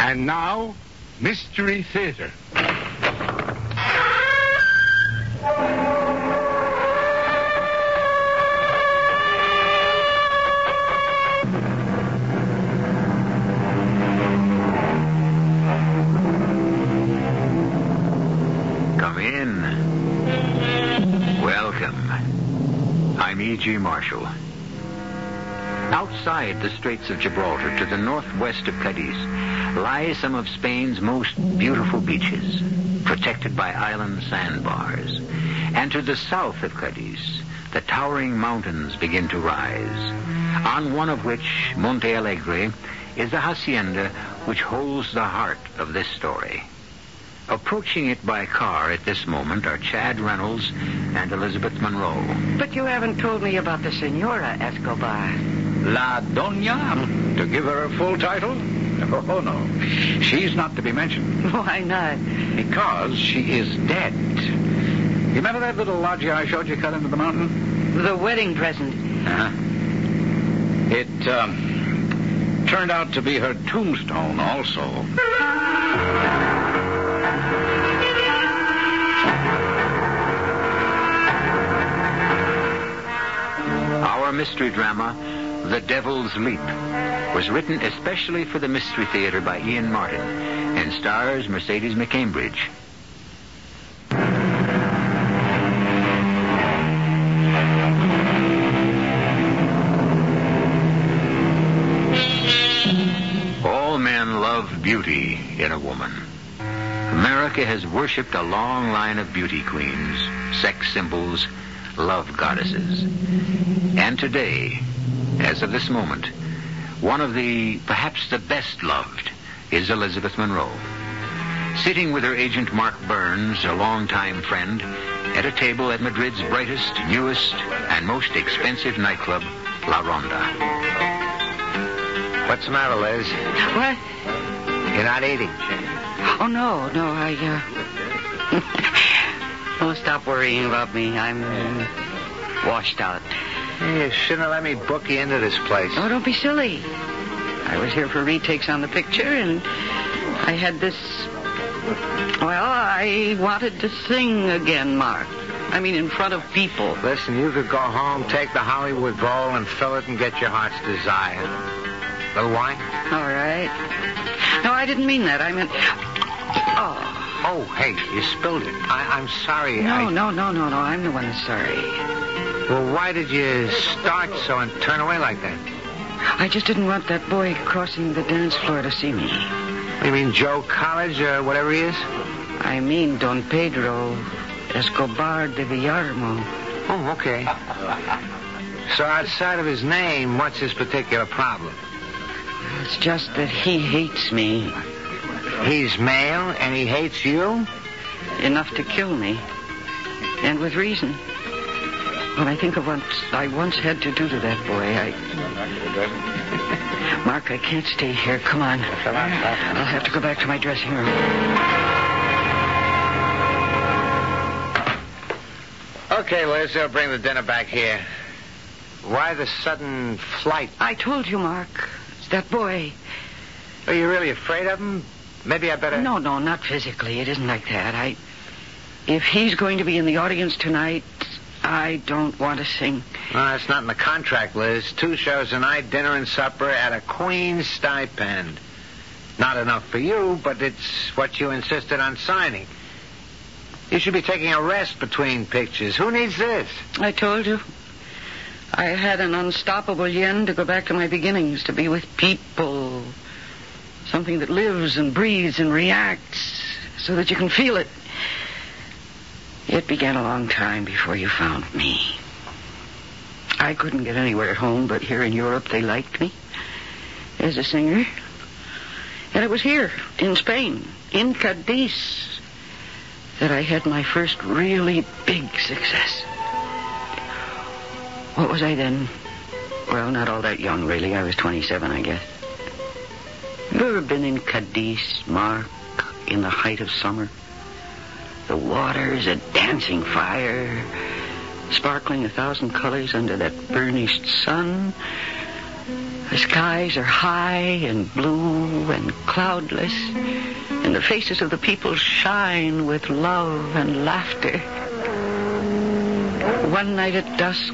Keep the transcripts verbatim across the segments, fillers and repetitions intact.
And now, Mystery Theater. Come in. Welcome. I'm E G. Marshall. Outside the Straits of Gibraltar, to the northwest of Cadiz, lie some of Spain's most beautiful beaches, protected by island sandbars. And to the south of Cadiz, the towering mountains begin to rise, on one of which, Monte Alegre, is the hacienda which holds the heart of this story. Approaching it by car at this moment are Chad Reynolds and Elizabeth Monroe. But you haven't told me about the Senora Escobar. La Doña? To give her a full title? Oh, no. She's not to be mentioned. Why not? Because she is dead. You remember that little loggia I showed you cut into the mountain? The wedding present. Uh-huh. It, um, turned out to be her tombstone also. Our mystery drama, The Devil's Leap, was written especially for the Mystery Theater by Ian Martin and stars Mercedes McCambridge. All men love beauty in a woman. America has worshipped a long line of beauty queens, sex symbols, love goddesses. And today, as of this moment, one of the, perhaps the best loved, is Elizabeth Monroe. Sitting with her agent Mark Burns, a longtime friend, at a table at Madrid's brightest, newest, and most expensive nightclub, La Ronda. What's the matter, Liz? What? You're not eating. Oh, no, no, I, uh... oh, stop worrying about me. I'm uh, washed out. You shouldn't have let me book you into this place. Oh, don't be silly. I was here for retakes on the picture, and I had this... Well, I wanted to sing again, Mark. I mean, in front of people. Listen, you could go home, take the Hollywood bowl, and fill it and get your heart's desire. Little wine? All right. No, I didn't mean that. I meant... Oh. Oh, hey, you spilled it. I, I'm sorry. No, I... no, no, no, no. I'm the one that's sorry. Well, why did you start so and turn away like that? I just didn't want that boy crossing the dance floor to see me. You mean Joe College or whatever he is? I mean Don Pedro Escobar de Villarmo. Oh, okay. So outside of his name, what's his particular problem? It's just that he hates me. He's male and he hates you? Enough to kill me. And with reason. When I think of what I once had to do to that boy, I... Mark, I can't stay here. Come on. I'll have to go back to my dressing room. Okay, Liz, I'll bring the dinner back here. Why the sudden flight? I told you, Mark. It's that boy. Are you really afraid of him? Maybe I better... No, no, not physically. It isn't like that. I... If he's going to be in the audience tonight... I don't want to sing. No, that's not in the contract, Liz. Two shows a night, dinner and supper at a queen's stipend. Not enough for you, but it's what you insisted on signing. You should be taking a rest between pictures. Who needs this? I told you. I had an unstoppable yen to go back to my beginnings, to be with people. Something that lives and breathes and reacts so that you can feel it. It began a long time before you found me. I couldn't get anywhere at home, but here in Europe they liked me as a singer. And it was here, in Spain, in Cadiz, that I had my first really big success. What was I then? Well, not all that young, really. I was twenty-seven, I guess. Have you ever been in Cadiz, Mark, in the height of summer? The water's a dancing fire, sparkling a thousand colors under that burnished sun. The skies are high and blue and cloudless, and the faces of the people shine with love and laughter. One night at dusk,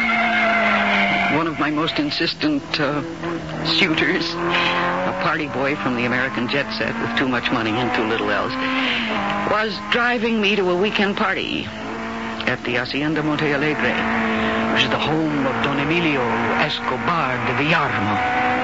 one of my most insistent uh, suitors, a party boy from the American jet set with too much money and too little else, was driving me to a weekend party at the Hacienda Monte Alegre, which is the home of Don Emilio Escobar de Villarmo.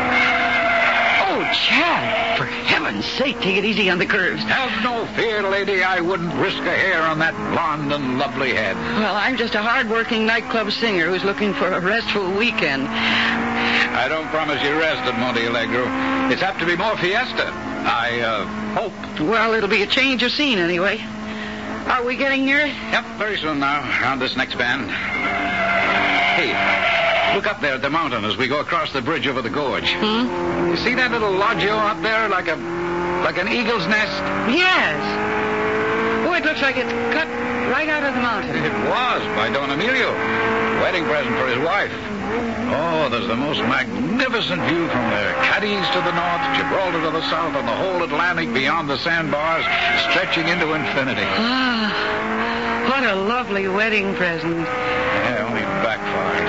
Oh, Chad, for heaven's sake, take it easy on the curves. Have no fear, lady. I wouldn't risk a hair on that blonde and lovely head. Well, I'm just a hard-working nightclub singer who's looking for a restful weekend. I don't promise you rest at Monte Alegre. It's apt to be more fiesta. I, uh, hope. Well, it'll be a change of scene anyway. Are we getting near it? Yep, very soon now, around this next bend. Hey, look up there at the mountain as we go across the bridge over the gorge. Hmm? You see that little lodgio up there, like a, like an eagle's nest? Yes. Oh, it looks like it's cut right out of the mountain. It was, by Don Emilio. Wedding present for his wife. Oh, there's the most magnificent view from there. Cadiz to the north, Gibraltar to the south, and the whole Atlantic beyond the sandbars, stretching into infinity. Ah, what a lovely wedding present. Yeah, only backfired.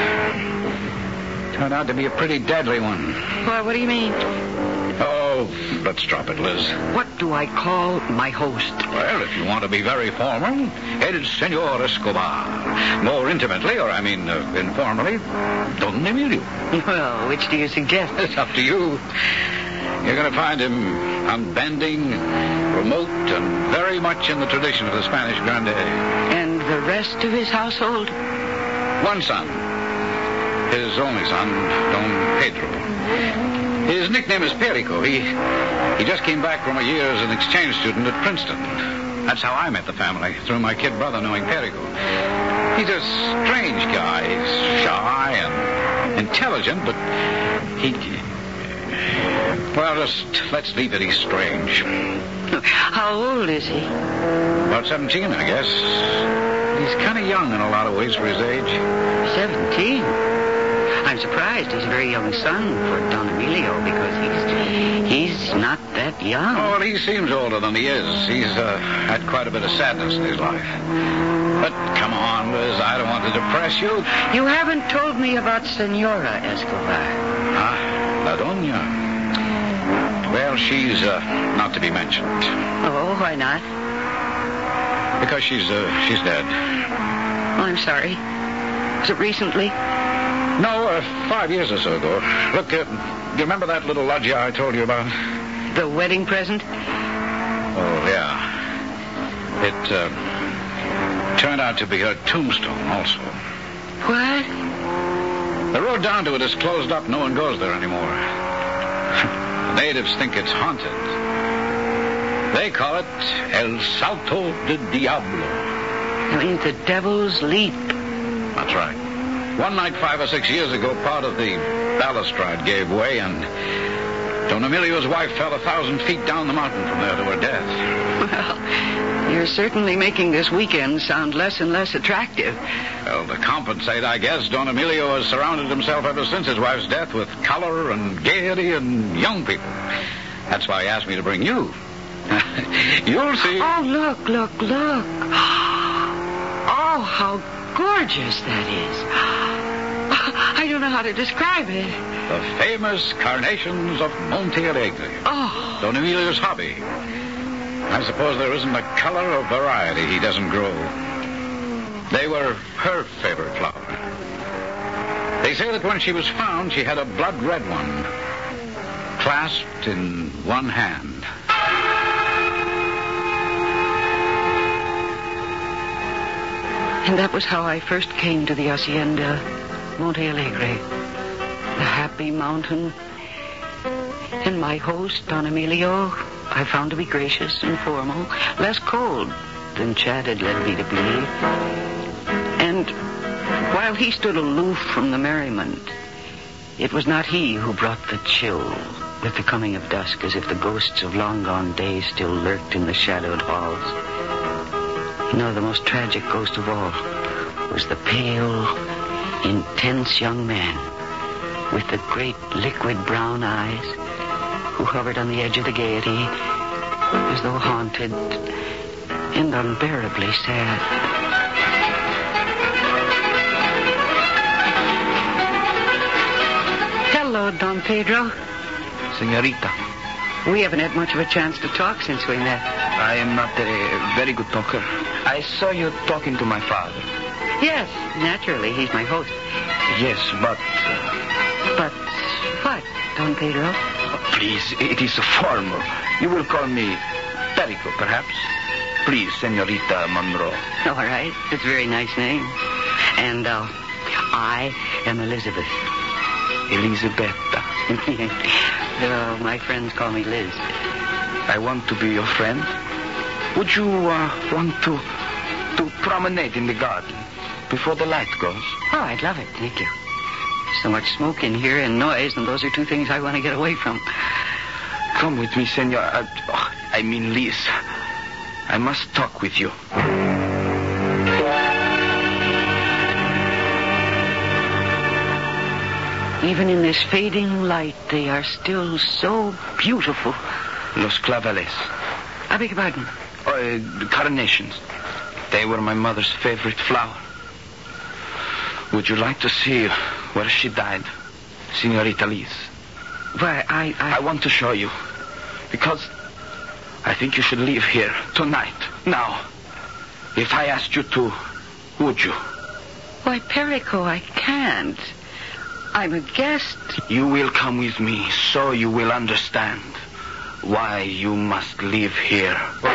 Turned out to be a pretty deadly one. Well, what do you mean? Oh, let's drop it, Liz. What do I call my host? Well, if you want to be very formal, it's Senor Escobar. More intimately, or I mean uh, informally, Don Emilio. Well, which do you suggest? It's up to you. You're going to find him unbending, remote, and very much in the tradition of the Spanish grande. And the rest of his household? One son. His only son, Don Pedro. His nickname is Perico. He he just came back from a year as an exchange student at Princeton. That's how I met the family, through my kid brother knowing Perico. He's a strange guy. He's shy and intelligent, but he... Well, just let's leave it. He's strange. How old is he? About seventeen, I guess. He's kind of young in a lot of ways for his age. Seventeen? I'm surprised he's a very young son for Don Emilio, because he's he's not that young. Oh, well, he seems older than he is. He's uh, had quite a bit of sadness in his life. But come on, Liz, I don't want to depress you. You haven't told me about Senora Escobar. Ah, La Doña. Well, she's uh, not to be mentioned. Oh, why not? Because she's uh, she's dead. Oh, I'm sorry. Was it recently? No, uh, five years or so ago. Look, uh, you remember that little loggia I told you about? The wedding present? Oh, yeah. It uh, turned out to be her tombstone also. What? The road down to it is closed up. No one goes there anymore. The natives think it's haunted. They call it El Salto de Diablo. That means the Devil's Leap. That's right. One night five or six years ago, part of the balustrade gave way, and Don Emilio's wife fell a thousand feet down the mountain from there to her death. Well, you're certainly making this weekend sound less and less attractive. Well, to compensate, I guess, Don Emilio has surrounded himself ever since his wife's death with color and gaiety and young people. That's why he asked me to bring you. You'll see. Oh, look, look, look. Oh, how gorgeous that is. I don't know how to describe it. The famous carnations of Monte Alegre. Oh. Don Emilio's hobby. I suppose there isn't a color or variety he doesn't grow. They were her favorite flower. They say that when she was found, she had a blood red one, clasped in one hand. And that was how I first came to the Hacienda Monte Alegre, the happy mountain. And my host, Don Emilio, I found to be gracious and formal, less cold than Chad had led me to believe. And while he stood aloof from the merriment, it was not he who brought the chill with the coming of dusk, as if the ghosts of long-gone days still lurked in the shadowed halls. No, the most tragic ghost of all was the pale, intense young man with the great liquid brown eyes, who hovered on the edge of the gaiety as though haunted and unbearably sad. Hello, Don Pedro. Senorita. We haven't had much of a chance to talk since we met. I am not a very good talker. I saw you talking to my father. Yes, naturally, he's my host. Yes, but... But what, Don Pedro? Please, it is formal. You will call me Perico, perhaps? Please, Senorita Monroe. All right, it's a very nice name. And uh, I am Elizabeth. Elisabetta. uh, my friends call me Liz. I want to be your friend. Would you uh, want to to promenade in the garden before the light goes? Oh, I'd love it. Thank you. So much smoke in here and noise, and those are two things I want to get away from. Come with me, senor. Uh, oh, I mean, Liz. I must talk with you. Even in this fading light, they are still so beautiful. Los claveles. I beg your pardon? Uh, the carnations. They were my mother's favorite flower. Would you like to see where she died, Senorita Liz? Why, I, I... I want to show you. Because I think you should leave here tonight. Now. If I asked you to, would you? Why, Perico, I can't. I'm a guest. You will come with me, so you will understand why you must live here.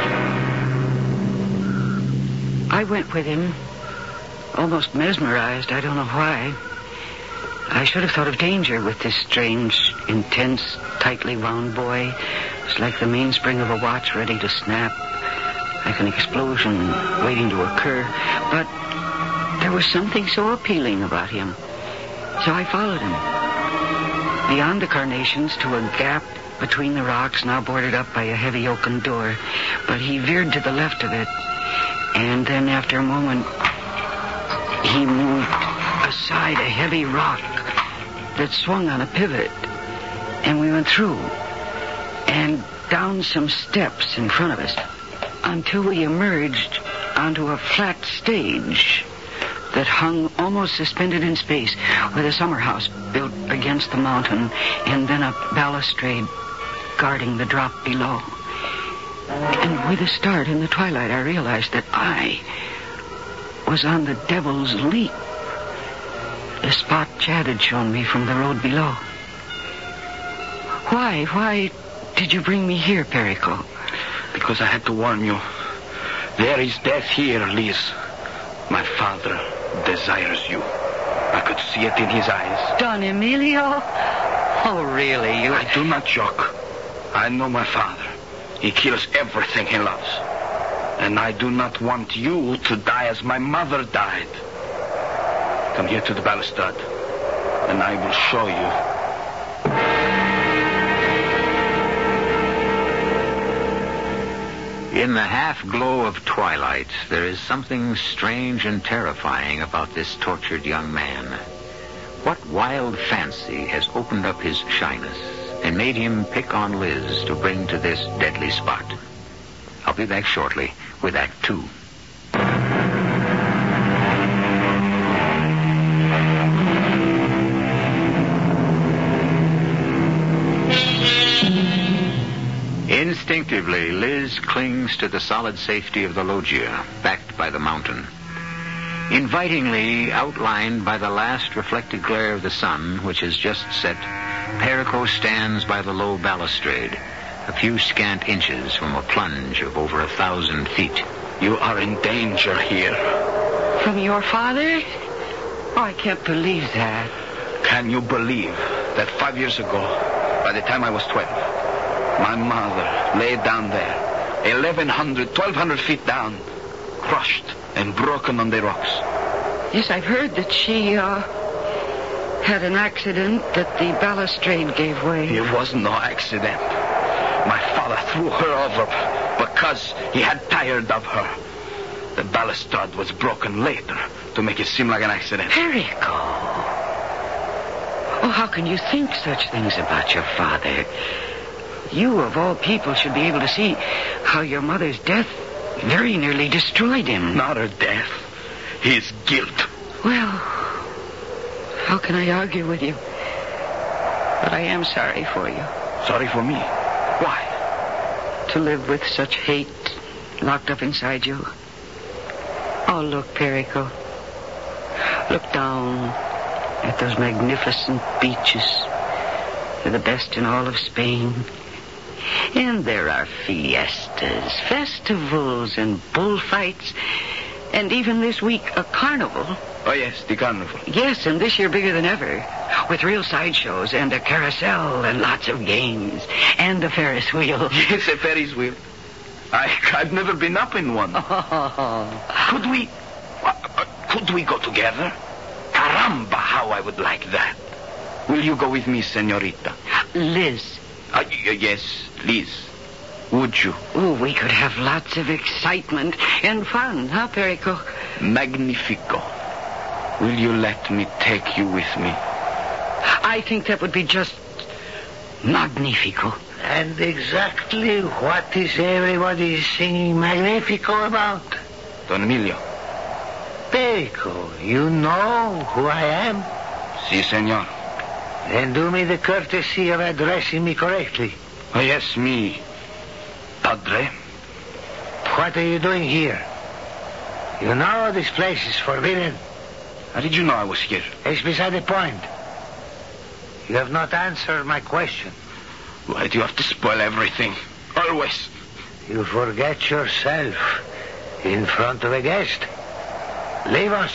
I went with him, almost mesmerized. I don't know why. I should have thought of danger with this strange, intense, tightly wound boy. It's like the mainspring of a watch ready to snap, like an explosion waiting to occur. But there was something so appealing about him. So I followed him. Beyond the carnations to a gap between the rocks, now boarded up by a heavy oaken door. But he veered to the left of it. And then after a moment, he moved aside a heavy rock that swung on a pivot. And we went through and down some steps in front of us until we emerged onto a flat stage that hung almost suspended in space, with a summer house built against the mountain and then a balustrade guarding the drop below. And with a start in the twilight, I realized that I was on the Devil's Leap, the spot Chad had shown me from the road below. Why, why did you bring me here, Perico? Because I had to warn you. There is death here, Liz. My father desires you. I could see it in his eyes. Don Emilio? Oh, really? You... I do not joke. I know my father. He kills everything he loves. And I do not want you to die as my mother died. Come here to the balustrade, and I will show you. In the half-glow of twilight, there is something strange and terrifying about this tortured young man. What wild fancy has opened up his shyness and made him pick on Liz to bring to this deadly spot? I'll be back shortly with Act Two. Instinctively, Liz clings to the solid safety of the loggia, backed by the mountain. Invitingly outlined by the last reflected glare of the sun, which has just set, Perico stands by the low balustrade, a few scant inches from a plunge of over a thousand feet. You are in danger here. From your father? Oh, I can't believe that. Can you believe that five years ago, by the time I was twelve, my mother lay down there, eleven hundred, twelve hundred feet down, crushed and broken on the rocks? Yes, I've heard that she, uh, had an accident, that the balustrade gave way. It was no accident. My father threw her over because he had tired of her. The balustrade was broken later to make it seem like an accident. Perico. Oh, how can you think such things about your father? You, of all people, should be able to see how your mother's death very nearly destroyed him. Not her death. His guilt. Well, how can I argue with you? But I am sorry for you. Sorry for me? Why? To live with such hate locked up inside you. Oh, look, Perico. Look down at those magnificent beaches. They're the best in all of Spain. And there are fiestas, festivals, and bullfights. And even this week, a carnival. Oh, yes, the carnival. Yes, and this year bigger than ever. With real sideshows and a carousel and lots of games. And a Ferris wheel. Yes, a Ferris wheel. I, I've never been up in one. Oh. Could we... Uh, uh, could we go together? Caramba, how I would like that. Will you go with me, senorita? Liz. Uh, y- yes, Liz. Would you? Ooh, we could have lots of excitement and fun, huh, Perico? Magnifico. Will you let me take you with me? I think that would be just magnifico. And exactly what is everybody singing Magnifico about? Don Emilio. Perico, you know who I am? Si, senor. Then do me the courtesy of addressing me correctly. Oh, yes, me. Padre. What are you doing here? You know this place is forbidden. How did you know I was here? It's beside the point. You have not answered my question. Why do you have to spoil everything? Always. You forget yourself in front of a guest. Leave us.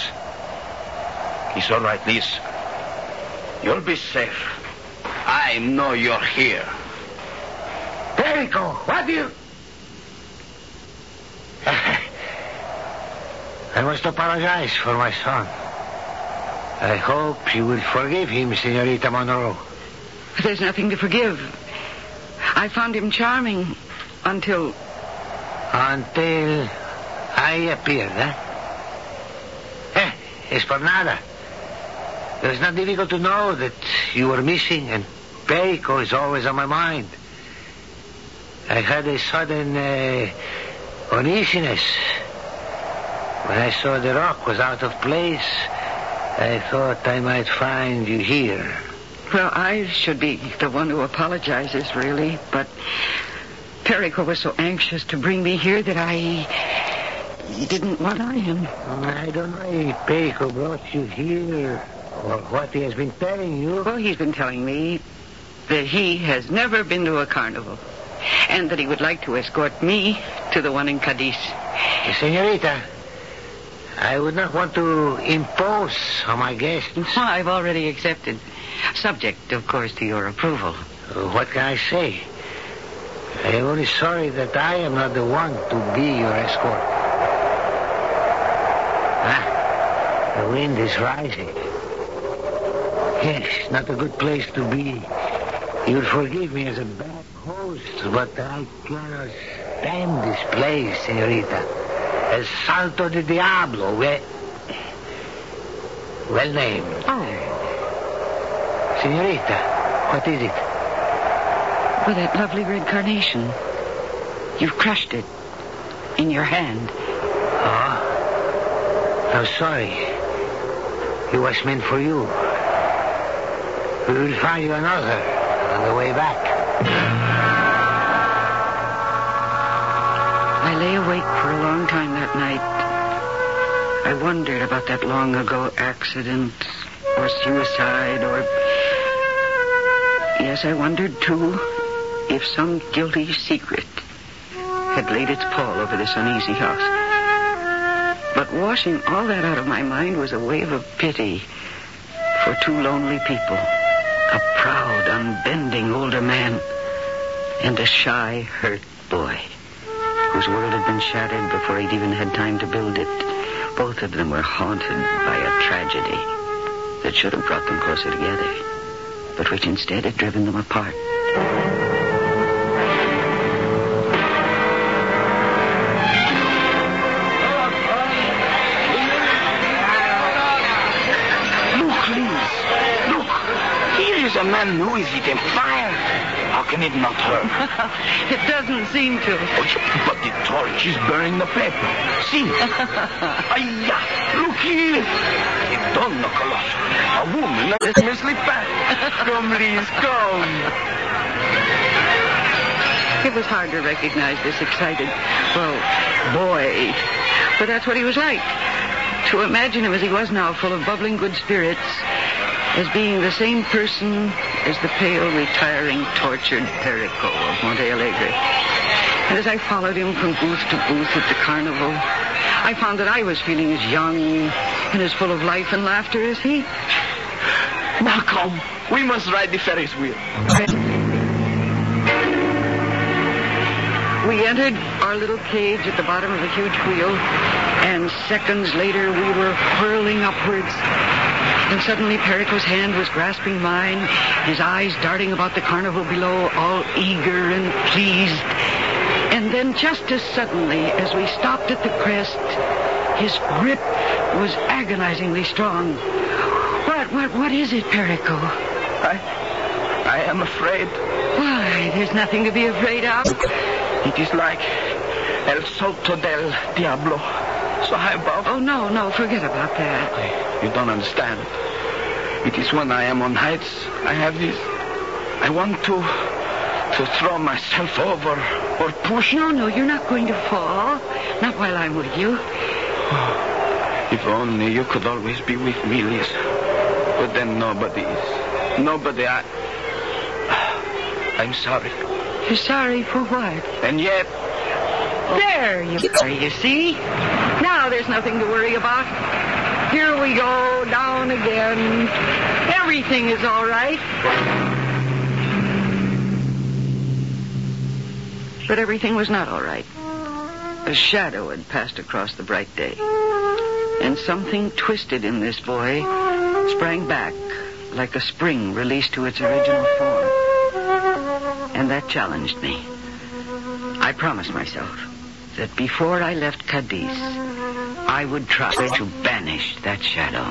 It's all right, Liz. You'll be safe. I know you're here. Perico, what do you... I must apologize for my son. I hope you will forgive him, Senorita Monroe. There's nothing to forgive. I found him charming until... Until I appeared, eh? Eh, es por nada. It's not difficult to know that you were missing, and Perico is always on my mind. I had a sudden uh, uneasiness. When I saw the rock was out of place, I thought I might find you here. Well, I should be the one who apologizes, really, but Perico was so anxious to bring me here that I didn't want I him. I don't know if Perico brought you here or what he has been telling you. Well, he's been telling me that he has never been to a carnival and that he would like to escort me to the one in Cadiz. Senorita, I would not want to impose on my guests. Well, I've already accepted. Subject, of course, to your approval. Uh, what can I say? I am only sorry that I am not the one to be your escort. Ah, the wind is rising. Yes, not a good place to be. You'll forgive me as a bad host, but I cannot stand this place, senorita. El Salto de Diablo, well, well named. Oh. Senorita, what is it? Well, that lovely red carnation. You've crushed it in your hand. Oh, I'm sorry. It was meant for you. We will find you another on the way back. I lay awake for a long time that night. I wondered about that long ago accident or suicide or... Yes, I wondered, too, if some guilty secret had laid its pall over this uneasy house. But washing all that out of my mind was a wave of pity for two lonely people, a proud, unbending older man and a shy, hurt boy whose world had been shattered before he'd even had time to build it. Both of them were haunted by a tragedy that should have brought them closer together, but which instead had driven them apart. Look, Liz. Look. Here a man who is eating fire. How can it not hurt? It doesn't seem to. Oh, but the torch is burning the paper. See? Ayya! Look here! It don't knock a lot. A woman is Miss Lipat. Come, Liz, come. It was hard to recognize this excited, well, boy. But that's what he was like. To imagine him as he was now, full of bubbling good spirits, as being the same person as the pale, retiring, tortured Perico of Monte Alegre. And as I followed him from booth to booth at the carnival, I found that I was feeling as young and as full of life and laughter as he. Now come, we must ride the Ferris wheel. We entered our little cage at the bottom of a huge wheel, and seconds later we were whirling upwards. And suddenly Perico's hand was grasping mine, his eyes darting about the carnival below, all eager and pleased. And then just as suddenly as we stopped at the crest, his grip was agonizingly strong. What, what, what is it, Perico? I, I am afraid. Why, there's nothing to be afraid of. It is like El Salto del Diablo. So high above. Oh, no, no, forget about that. You don't understand. It is when I am on heights, I have this. I want to to throw myself over or push. No, no, you're not going to fall. Not while I'm with you. Oh, if only you could always be with me, Liz. But then nobody is. Nobody. I... I'm sorry. You're sorry for what? And yet... There you are, you see? Now there's nothing to worry about. Here we go, down again. Everything is all right. But everything was not all right. A shadow had passed across the bright day. And something twisted in this boy sprang back like a spring released to its original form. And that challenged me. I promised myself that before I left Cadiz, I would try to banish that shadow.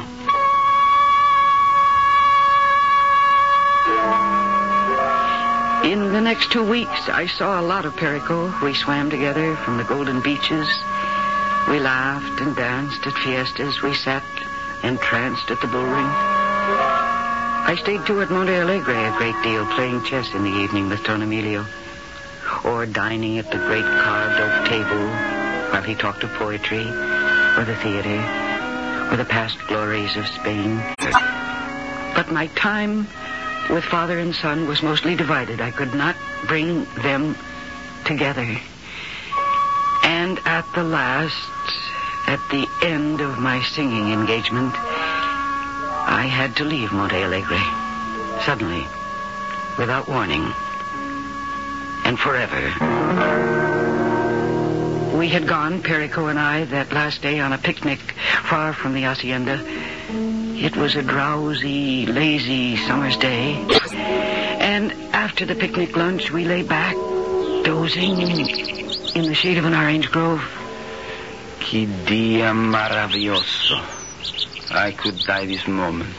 In the next two weeks, I saw a lot of Perico. We swam together from the golden beaches. We laughed and danced at fiestas. We sat entranced at the bullring. I stayed, too, at Monte Alegre a great deal, playing chess in the evening with Don Emilio, or dining at the great carved oak table while he talked of poetry, or the theater, or the past glories of Spain. But my time with father and son was mostly divided. I could not bring them together. And at the last, at the end of my singing engagement, I had to leave Monte Alegre, suddenly, without warning, and forever. We had gone, Perico and I, that last day on a picnic far from the hacienda. It was a drowsy, lazy summer's day. And after the picnic lunch, we lay back, dozing in the shade of an orange grove. Que dia maravilloso. I could die this moment.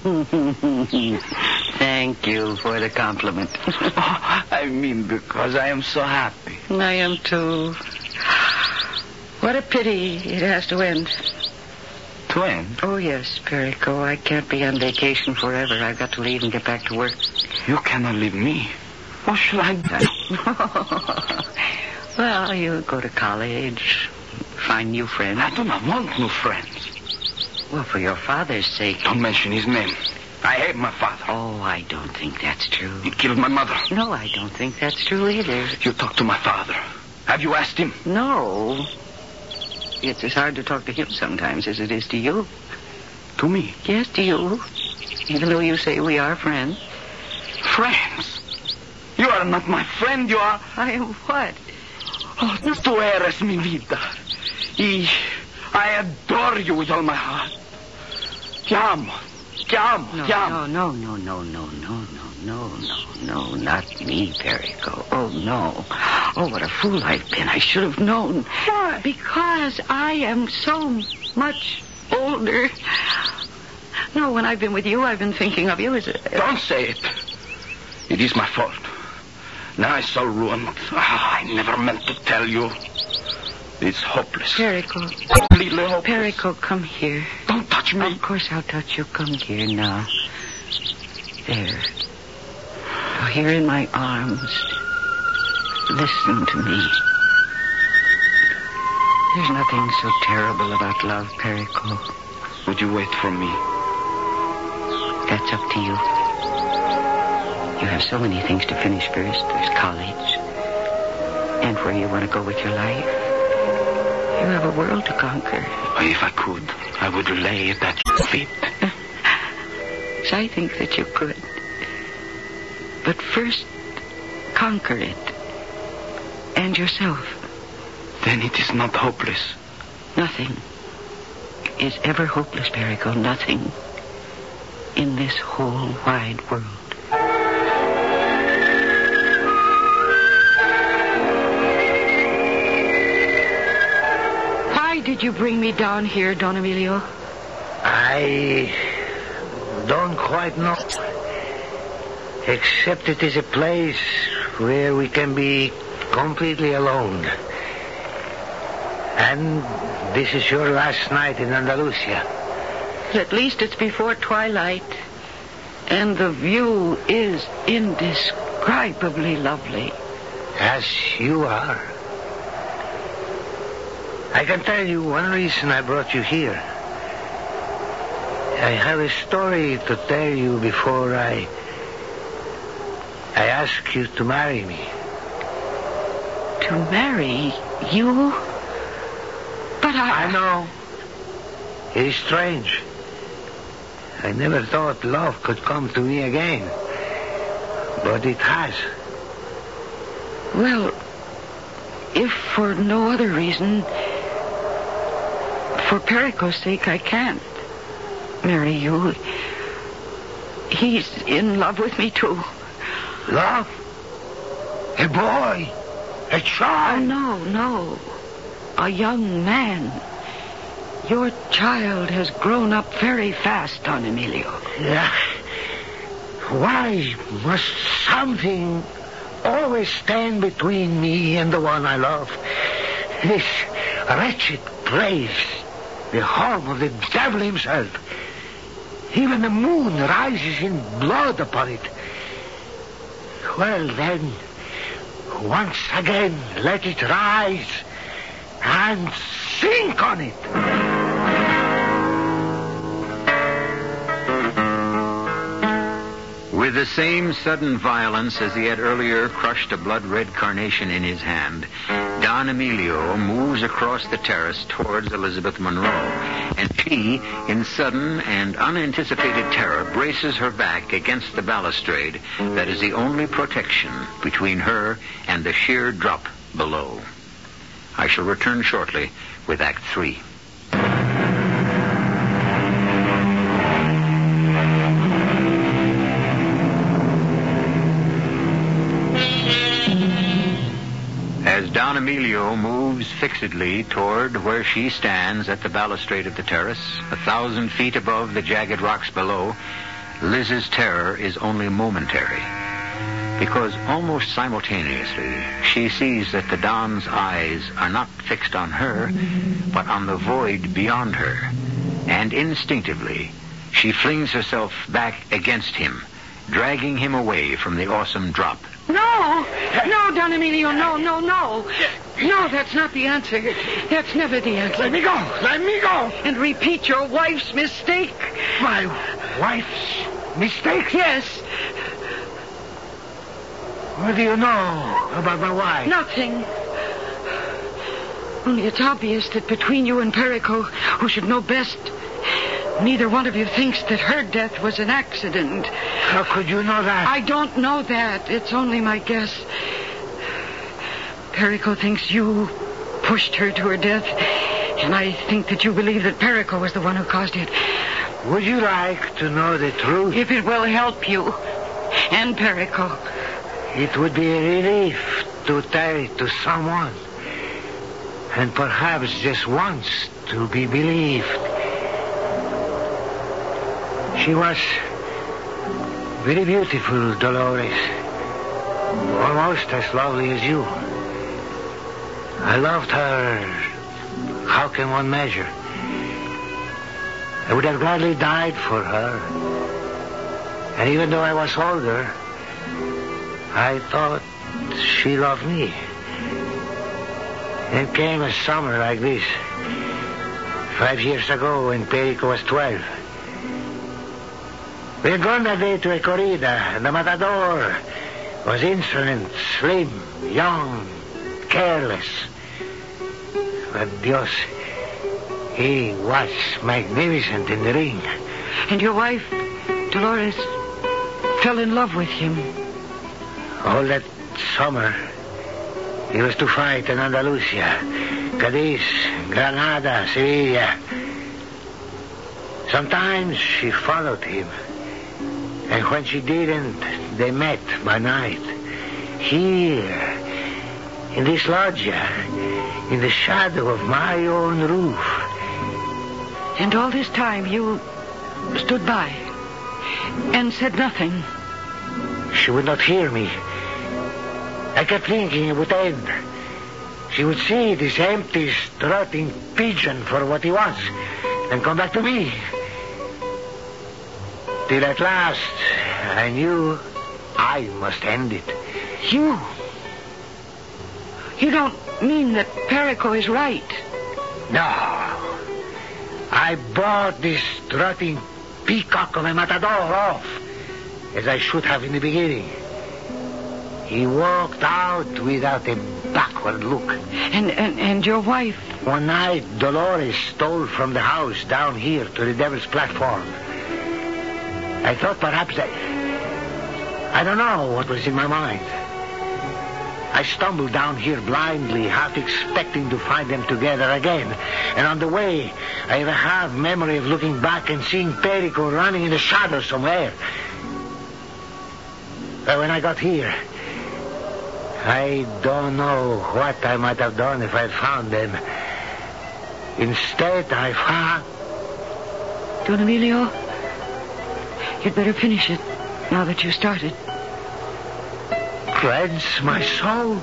Thank you for the compliment. Oh, I mean, because I am so happy. I am too. What a pity it has to end. To end? Oh, yes, Perico. I can't be on vacation forever. I've got to leave and get back to work. You cannot leave me. What should I do? Well, you go to college, find new friends. I do not want new friends. Well, for your father's sake. Don't mention his name. I hate my father. Oh, I don't think that's true. He killed my mother. No, I don't think that's true either. You talked to my father. Have you asked him? No. It's as hard to talk to him sometimes as it is to you. To me? Yes, to you. Even though you say we are friends. Friends? You are not my friend, you are... I am what? Oh, tú eres mi vida. Y I adore you with all my heart. Te amo. Te amo. No, Te amo. no, no, no, no, no, no, no, no, no, not me, Perico. Oh, no. Oh, what a fool I've been. I should have known. Why? Because I am so much older. No, when I've been with you, I've been thinking of you as a... Don't say it. It is my fault. Now I'm so ruined. Ah, I never meant to tell you. It's hopeless. Perico. Completely hopeless. Perico, come here. Don't touch me. Of course I'll touch you. Come here now. There. Now, here in my arms. Listen to me. There's nothing so terrible about love, Perico. Would you wait for me? That's up to you. You have so many things to finish first. There's college. And where you want to go with your life. You have a world to conquer. If I could, I would lay at that feet. So I think that you could. But first, conquer it. And yourself. Then it is not hopeless. Nothing is ever hopeless, Perico. Nothing in this whole wide world. Why did you bring me down here, Don Emilio? I don't quite know. Except it is a place where we can be completely alone. And this is your last night in Andalusia. At least it's before twilight. And the view is indescribably lovely. As you are. I can tell you one reason I brought you here. I have a story to tell you before I... I ask you to marry me. To marry you? But I... I know. It is strange. I never thought love could come to me again. But it has. Well, if for no other reason, for Perico's sake, I can't marry you. He's in love with me, too. Love? A boy? A child? Oh, no, no. A young man. Your child has grown up very fast, Don Emilio. Yeah. Why must something always stand between me and the one I love? This wretched place, the home of the devil himself. Even the moon rises in blood upon it. Well, then, once again, let it rise and sink on it. With the same sudden violence as he had earlier crushed a blood-red carnation in his hand, Don Emilio moves across the terrace towards Elizabeth Monroe, and she, in sudden and unanticipated terror, braces her back against the balustrade that is the only protection between her and the sheer drop below. I shall return shortly with Act Three. As Don Emilio moves fixedly toward where she stands at the balustrade of the terrace, a thousand feet above the jagged rocks below, Liz's terror is only momentary. Because almost simultaneously, she sees that the Don's eyes are not fixed on her, but on the void beyond her. And instinctively, she flings herself back against him, dragging him away from the awesome drop. No! No, Don Emilio, no, no, no. No, that's not the answer. That's never the answer. Let me go! Let me go! And repeat your wife's mistake. My wife's mistake? Yes. What do you know about my wife? Nothing. Only it's obvious that between you and Perico, who should know best, neither one of you thinks that her death was an accident. How could you know that? I don't know that. It's only my guess. Perico thinks you pushed her to her death, and I think that you believe that Perico was the one who caused it. Would you like to know the truth? If it will help you and Perico. It would be a relief to tell it to someone. And perhaps just once to be believed. She was very beautiful, Dolores. almost as lovely as you. I loved her. How can one measure? I would have gladly died for her. And even though I was older, I thought she loved me. Then came a summer like this, five years ago when Perico was twelve. We had gone that day to a corrida, and the matador was insolent, slim, young, careless. But Dios, he was magnificent in the ring. And your wife, Dolores, fell in love with him. All that summer, he was to fight in Andalusia, Cadiz, Granada, Sevilla. Sometimes she followed him. And when she didn't, they met by night. Here, in this loggia, in the shadow of my own roof. And all this time you stood by and said nothing. She would not hear me. I kept thinking it would end. She would see this empty, strutting pigeon for what he was and come back to me. Till at last, I knew I must end it. You? You don't mean that Perico is right? No. I bought this strutting peacock of a matador off, as I should have in the beginning. He walked out without a backward look. And, and, and your wife? One night, Dolores stole from the house down here to the Devil's Platform. I thought perhaps that... I don't know what was in my mind. I stumbled down here blindly, half expecting to find them together again. And on the way, I have memory of looking back and seeing Perico running in the shadows somewhere. But when I got here, I don't know what I might have done if I had found them. Instead, I found... Don Emilio, you'd better finish it now that you started. Cleanse my soul.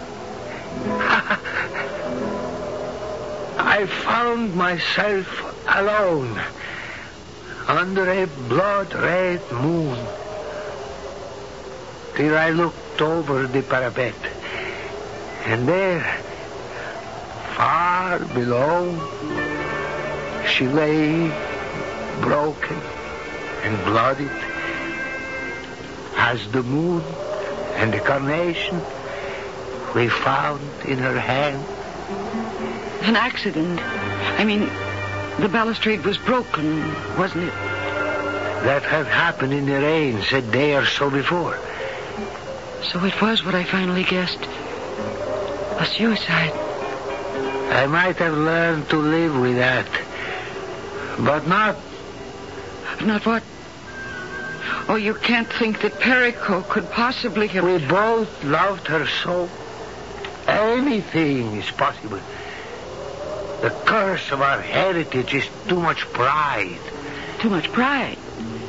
I found myself alone under a blood-red moon till I looked over the parapet. And there, far below, she lay broken and bloodied as the moon and the carnation we found in her hand. An accident. I mean, the balustrade was broken, wasn't it? That had happened in the rains a day or so before. So it was what I finally guessed. A suicide. I might have learned to live with that. But not... Not what? Oh, you can't think that Perico could possibly have... We both loved her so. Anything is possible. The curse of our heritage is too much pride. Too much pride?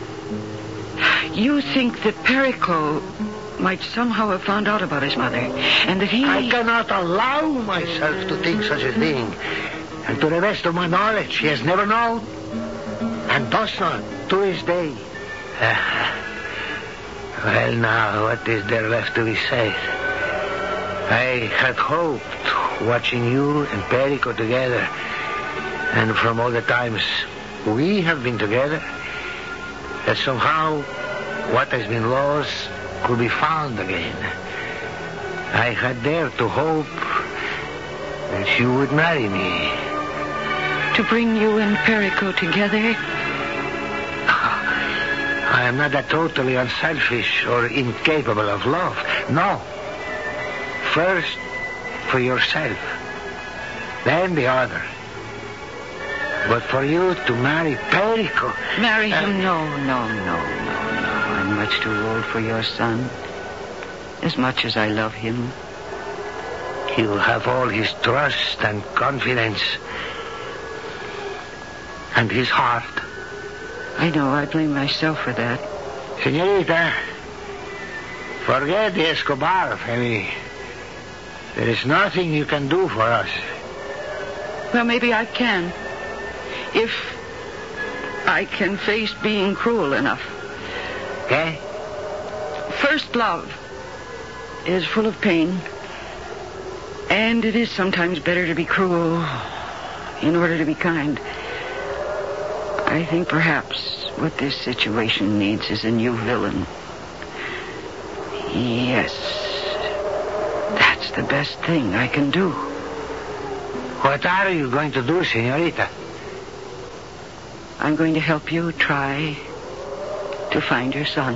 You think that Perico might somehow have found out about his mother, and that he... I cannot allow myself to think such a thing. And to the best of my knowledge, he has never known, and does not to this day. Well, now, what is there left to be said? I had hoped, watching you and Perico together, and from all the times we have been together, that somehow what has been lost could be found again. I had dared to hope that you would marry me. To bring you and Perico together? I am not that totally unselfish or incapable of love. No. First, for yourself. Then the other. But for you to marry Perico... Marry him? Uh, no, no, no, no, no. I'm much too old for your son. As much as I love him. You have all his trust and confidence. And his heart. I know, I blame myself for that. Senorita, Forget the Escobar, Femi. There is nothing you can do for us. Well, maybe I can. If I can face being cruel enough. Okay? First love is full of pain. And it is sometimes better to be cruel in order to be kind. I think perhaps what this situation needs is a new villain. Yes. That's the best thing I can do. What are you going to do, señorita? I'm going to help you try to find your son.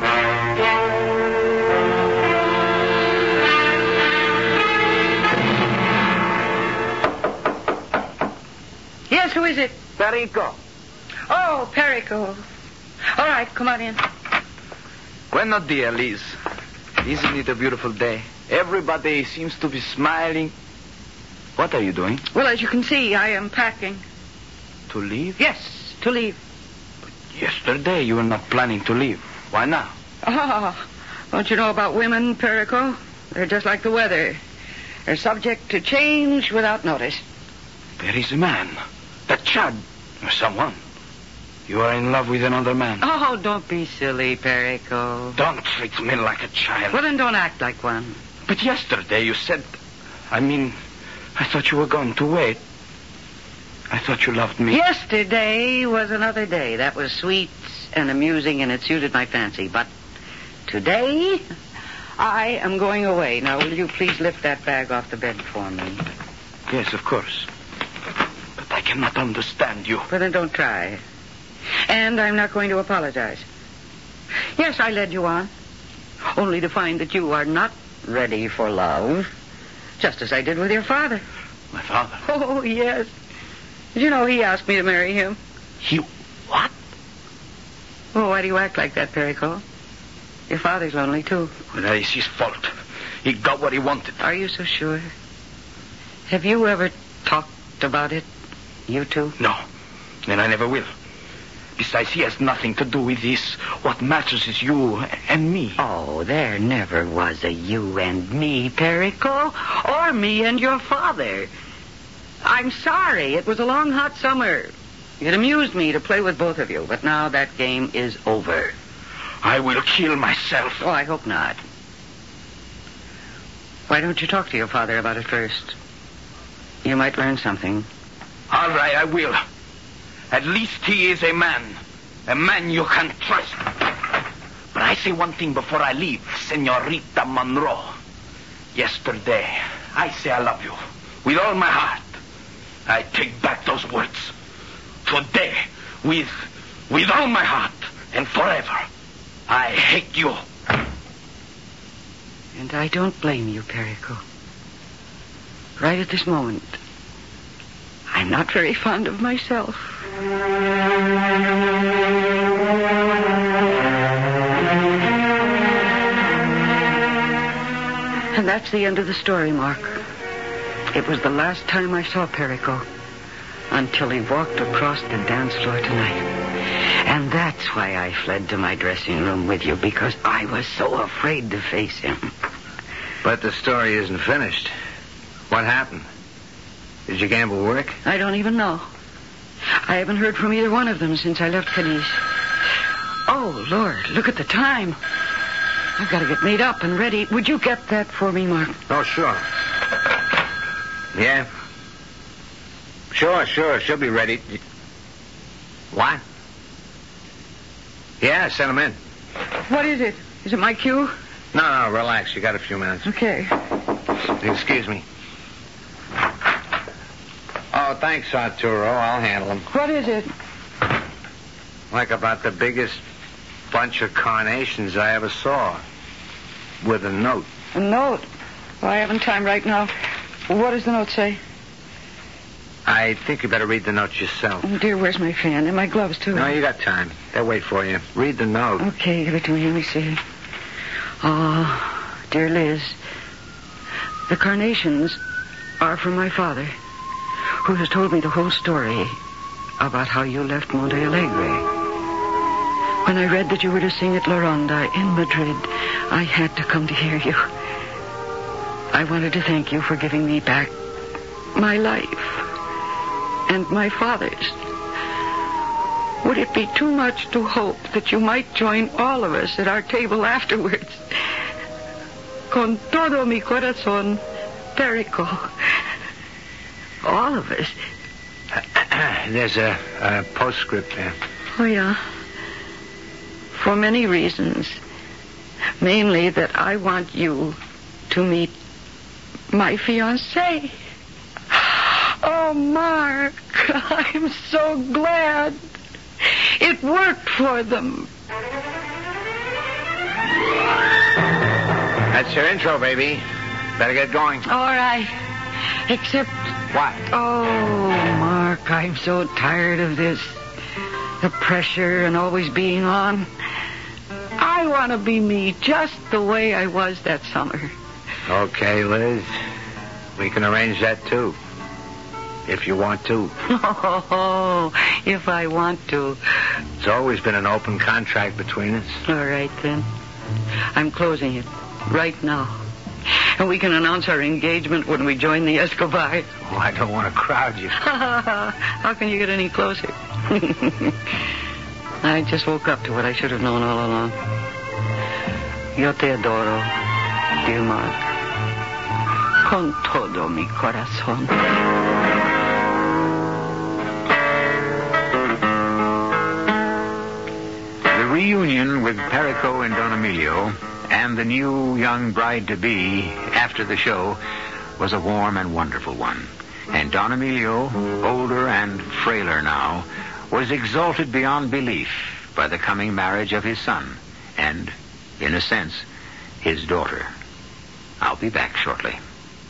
Yes, who is it? Perico. Oh, Perico. All right, come on in. Buenos dias, Liz. Isn't it a beautiful day? Everybody seems to be smiling. What are you doing? Well, as you can see, I am packing. To leave? Yes, to leave. But yesterday you were not planning to leave. Why now? Oh, don't you know about women, Perico? They're just like the weather. They're subject to change without notice. There is a man. That Chad. Or someone. You are in love with another man. Oh, don't be silly, Perico. Don't treat me like a child. Well, then don't act like one. But yesterday you said... I mean, I thought you were going to wait. I thought you loved me. Yesterday was another day. That was sweet and amusing, and it suited my fancy. But today, I am going away. Now, will you please lift that bag off the bed for me? Yes, of course. But I cannot understand you. Well, then don't try. And I'm not going to apologize. Yes, I led you on. Only to find that you are not ready for love. Just as I did with your father. My father? Oh, yes. Did you know he asked me to marry him? He... what? Oh, why do you act like that, Perico? Your father's lonely, too. Well, that is his fault. He got what he wanted. Are you so sure? Have you ever talked about it, you two? No, and I never will. Besides, he has nothing to do with this. What matters is you and me. Oh, there never was a you and me, Perico, or me and your father. I'm sorry. It was a long, hot summer. It amused me to play with both of you, but now that game is over. I will kill myself. Oh, I hope not. Why don't you talk to your father about it first? You might learn something. All right, I will. At least he is a man. A man you can trust. But I say one thing before I leave, Senorita Monroe. Yesterday, I say I love you. With all my heart. I take back those words. Today, with, with all my heart and forever, I hate you. And I don't blame you, Perico. Right at this moment, I'm not very fond of myself. And that's the end of the story, Mark. It was the last time I saw Perico until he walked across the dance floor tonight. And that's why I fled to my dressing room with you, because I was so afraid to face him. But the story isn't finished. What happened? Did your gamble work? I don't even know. I haven't heard from either one of them since I left Cadiz. Oh, Lord, look at the time. I've got to get made up and ready. Would you get that for me, Mark? Oh, sure. Yeah. Sure, sure. She'll be ready. What? Yeah, send them in. What is it? Is it my cue? No, no, relax. You got a few minutes. Okay. Excuse me. Oh, thanks, Arturo. I'll handle them. What is it? Like about the biggest bunch of carnations I ever saw. With a note. A note? Well, I haven't time right now. What does the note say? I think you better read the note yourself. Oh, dear, where's my fan? And my gloves, too. No, you got time. They'll wait for you. Read the note. Okay, give it to me. Let me see. Oh, dear Liz, the carnations are from my father, who has told me the whole story about how you left Monte Alegre. When I read that you were to sing at La Ronda in Madrid, I had to come to hear you. I wanted to thank you for giving me back my life and my father's. Would it be too much to hope that you might join all of us at our table afterwards? Con todo mi corazón, Perico. All of us. There's a, a postscript there. Oh, yeah. For many reasons. Mainly that I want you to meet my fiancé. Oh, Mark, I'm so glad. It worked for them. That's your intro, baby. Better get going. All right. Except... What? Oh, Mark, I'm so tired of this. The pressure and always being on. I want to be me just the way I was that summer. Okay, Liz. We can arrange that, too. If you want to. Oh, if I want to. It's always been an open contract between us. All right, then. I'm closing it right now. And we can announce our engagement when we join the Escobar. Oh, I don't want to crowd you. How can you get any closer? I just woke up to what I should have known all along. Yo te adoro, dear Mark. Con todo mi corazón. The reunion with Perico and Don Emilio and the new young bride-to-be after the show was a warm and wonderful one. And Don Emilio, older and frailer now, was exalted beyond belief by the coming marriage of his son and, in a sense, his daughter. I'll be back shortly.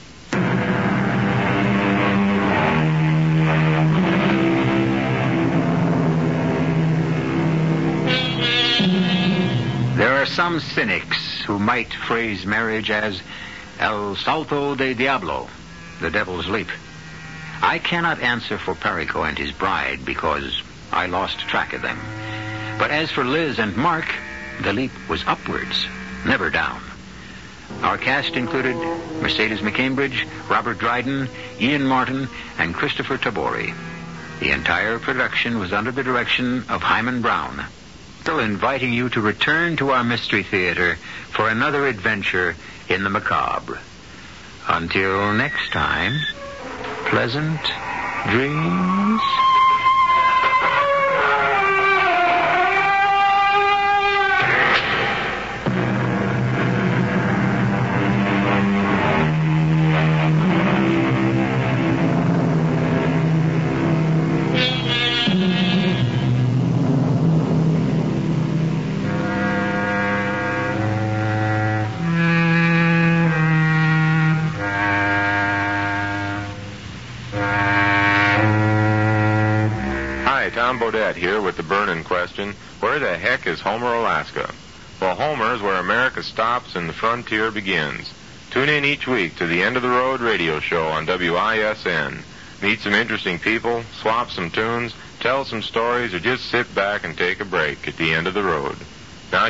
There are some cynics who might phrase marriage as El Salto de Diablo, the devil's leap. I cannot answer for Perico and his bride because I lost track of them. But as for Liz and Mark, the leap was upwards, never down. Our cast included Mercedes McCambridge, Robert Dryden, Ian Martin, and Christopher Tabori. The entire production was under the direction of Hyman Brown. Still inviting you to return to our Mystery Theater for another adventure in the macabre. Until next time, pleasant dreams. Tom Bodette here with the burning question, where the heck is Homer, Alaska? Well, Homer is where America stops and the frontier begins. Tune in each week to the End of the Road radio show on W I S N. Meet some interesting people, swap some tunes, tell some stories, or just sit back and take a break at the end of the road.